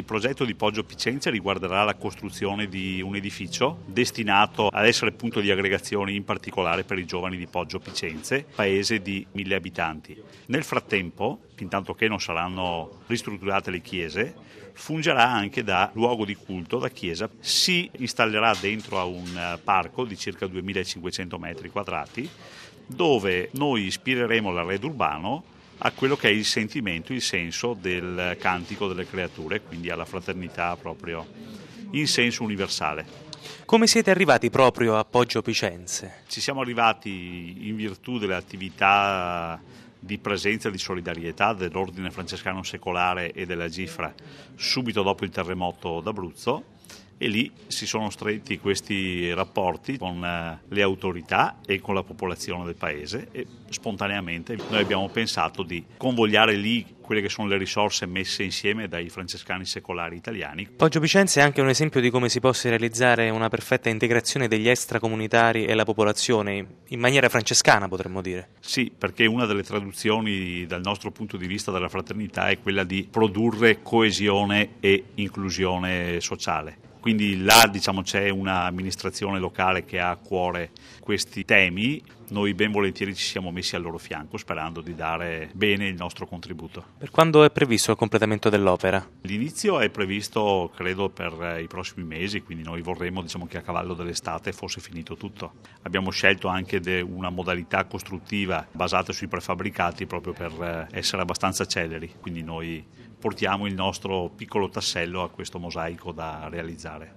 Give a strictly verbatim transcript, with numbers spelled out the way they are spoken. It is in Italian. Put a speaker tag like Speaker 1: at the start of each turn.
Speaker 1: Il progetto di Poggio Picenze riguarderà la costruzione di un edificio destinato ad essere punto di aggregazione in particolare per i giovani di Poggio Picenze, paese di mille abitanti. Nel frattempo, fintanto che non saranno ristrutturate le chiese, fungerà anche da luogo di culto, da chiesa. Si installerà dentro a un parco di circa duemilacinquecento metri quadrati, dove noi ispireremo l'arredo urbano a quello che è il sentimento, il senso del cantico delle creature, quindi alla fraternità proprio in senso universale.
Speaker 2: Come siete arrivati proprio a Poggio Picenze?
Speaker 1: Ci siamo arrivati in virtù delle attività di presenza e di solidarietà dell'Ordine Francescano Secolare e della Gifra subito dopo il terremoto d'Abruzzo, e lì si sono stretti questi rapporti con le autorità e con la popolazione del paese, e spontaneamente noi abbiamo pensato di convogliare lì quelle che sono le risorse messe insieme dai francescani secolari italiani.
Speaker 2: Poggio Picenze è anche un esempio di come si possa realizzare una perfetta integrazione degli extracomunitari e la popolazione, in maniera francescana potremmo dire.
Speaker 1: Sì, perché una delle traduzioni dal nostro punto di vista della fraternità è quella di produrre coesione e inclusione sociale. Quindi là diciamo c'è un'amministrazione locale che ha a cuore questi temi, noi ben volentieri ci siamo messi al loro fianco sperando di dare bene il nostro contributo.
Speaker 2: Per quando è previsto il completamento dell'opera?
Speaker 1: L'inizio è previsto credo per i prossimi mesi, quindi noi vorremmo diciamo, che a cavallo dell'estate fosse finito tutto. Abbiamo scelto anche de una modalità costruttiva basata sui prefabbricati proprio per essere abbastanza celeri, quindi noi portiamo il nostro piccolo tassello a questo mosaico da realizzare.